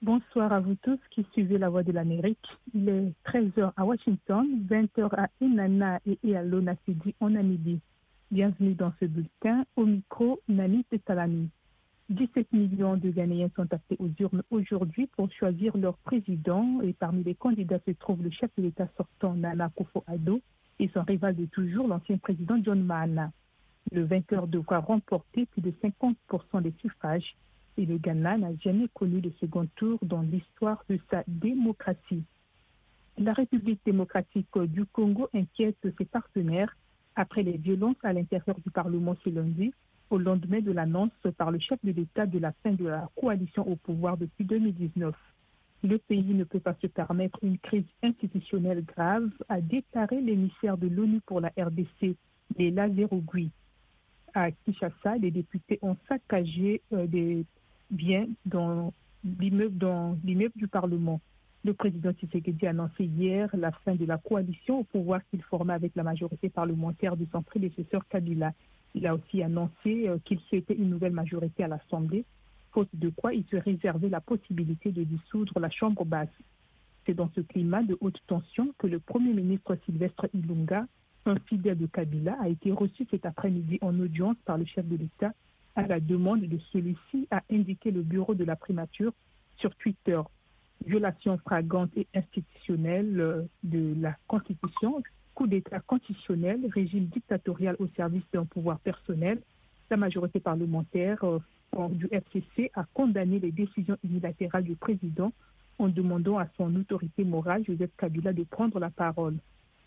Bonsoir à vous tous qui suivez La Voix de l'Amérique. Il est 13 heures à Washington, 20 heures à Inanna et à Lonacidi en Namibie. Bienvenue dans ce bulletin. Au micro, Nani Tessalami. 17 millions de Ghanéens sont appelés aux urnes aujourd'hui pour choisir leur président et parmi les candidats se trouve le chef de l'État sortant Nana Akufo-Addo et son rival de toujours, l'ancien président John Mahama. Le vainqueur devra remporter plus de 50% des suffrages et le Ghana n'a jamais connu de second tour dans l'histoire de sa démocratie. La République démocratique du Congo inquiète ses partenaires après les violences à l'intérieur du Parlement ce lundi, au lendemain de l'annonce par le chef de l'État de la fin de la coalition au pouvoir depuis 2019. Le pays ne peut pas se permettre une crise institutionnelle grave, a déclaré l'émissaire de l'ONU pour la RDC, Léla Zerogui. À Kinshasa, les députés ont saccagé des biens dans l'immeuble du Parlement. Le président Tshisekedi a annoncé hier la fin de la coalition au pouvoir qu'il formait avec la majorité parlementaire de son prédécesseur Kabila. Il a aussi annoncé qu'il souhaitait une nouvelle majorité à l'Assemblée, faute de quoi il se réservait la possibilité de dissoudre la Chambre basse. C'est dans ce climat de haute tension que le Premier ministre Sylvestre Ilunga, un fidèle de Kabila, a été reçu cet après-midi en audience par le chef de l'État à la demande de celui-ci, a indiqué le bureau de la primature sur Twitter. Violation flagrante et institutionnelle de la Constitution, coup d'État constitutionnel, régime dictatorial au service d'un pouvoir personnel. La majorité parlementaire du FCC a condamné les décisions unilatérales du président en demandant à son autorité morale, Joseph Kabila, de prendre la parole.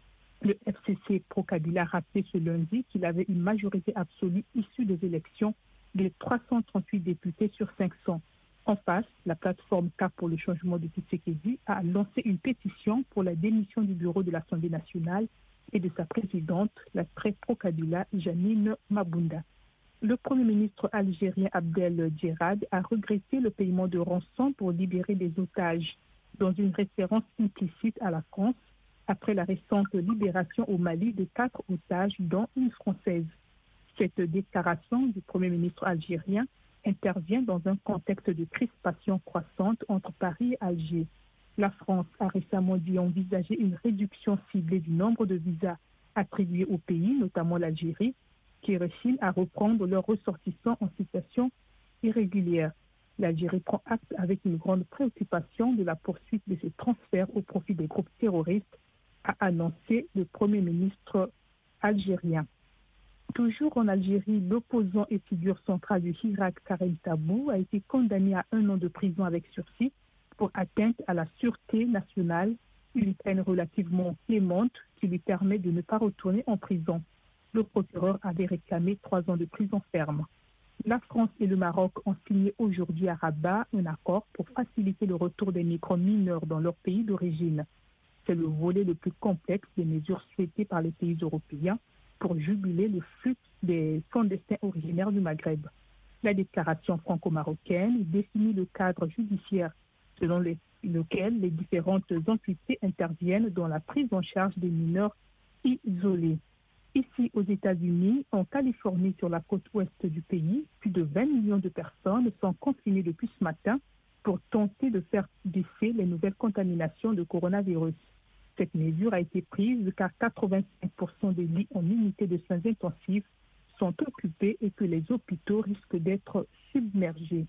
Le FCC pro-Kabila a rappelé ce lundi qu'il avait une majorité absolue issue des élections de 338 députés sur 500. En face, la plateforme Cap pour le changement de Tshisekedi a lancé une pétition pour la démission du bureau de l'Assemblée nationale et de sa présidente, la très pro-Kabila, Janine Mabunda. Le Premier ministre algérien Abdel Djerad a regretté le paiement de rançon pour libérer des otages, dans une référence implicite à la France, après la récente libération au Mali de 4 otages, dont une Française. Cette déclaration du Premier ministre algérien intervient dans un contexte de crispation croissante entre Paris et Alger. La France a récemment dit envisager une réduction ciblée du nombre de visas attribués au pays, notamment l'Algérie, qui rechigne à reprendre leurs ressortissants en situation irrégulière. L'Algérie prend acte avec une grande préoccupation de la poursuite de ces transferts au profit des groupes terroristes, a annoncé le Premier ministre algérien. Toujours en Algérie, l'opposant et figure centrale du Hirak, Karim Tabou, a été condamné à 1 an de prison avec sursis pour atteinte à la sûreté nationale, une peine relativement clémente qui lui permet de ne pas retourner en prison. Le procureur avait réclamé 3 ans de prison ferme. La France et le Maroc ont signé aujourd'hui à Rabat un accord pour faciliter le retour des migrants mineurs dans leur pays d'origine. C'est le volet le plus complexe des mesures souhaitées par les pays européens pour juguler le flux des clandestins originaires du Maghreb. La déclaration franco-marocaine définit le cadre judiciaire selon lequel les différentes entités interviennent dans la prise en charge des mineurs isolés. Ici, aux États-Unis, en Californie, sur la côte ouest du pays, plus de 20 millions de personnes sont confinées depuis ce matin pour tenter de faire baisser les nouvelles contaminations de coronavirus. Cette mesure a été prise car 85% des lits en unité de soins intensifs sont occupés et que les hôpitaux risquent d'être submergés.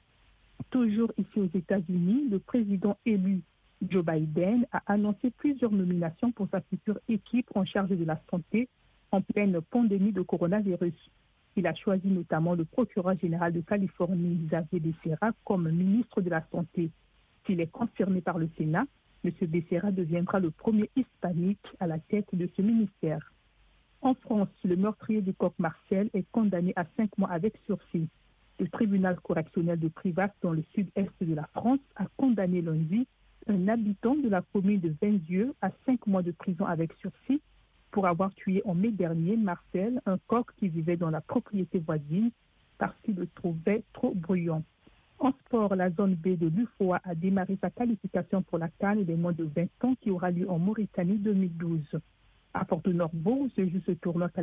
Toujours ici aux États-Unis, le président élu Joe Biden a annoncé plusieurs nominations pour sa future équipe en charge de la santé en pleine pandémie de coronavirus. Il a choisi notamment le procureur général de Californie, Xavier Becerra, comme ministre de la Santé. S'il est confirmé par le Sénat, M. Becerra deviendra le premier hispanique à la tête de ce ministère. En France, le meurtrier du coq Marcel est condamné à 5 mois avec sursis. Le tribunal correctionnel de Privas, dans le sud-est de la France, a condamné lundi un habitant de la commune de Vendieu à 5 mois de prison avec sursis pour avoir tué en mai dernier Marcel, un coq qui vivait dans la propriété voisine parce qu'il le trouvait trop bruyant. En sport, la zone B de l'UFOA a démarré sa qualification pour la CAN des moins de 20 ans qui aura lieu en Mauritanie 2012. À Porto-Novo se joue ce tournoi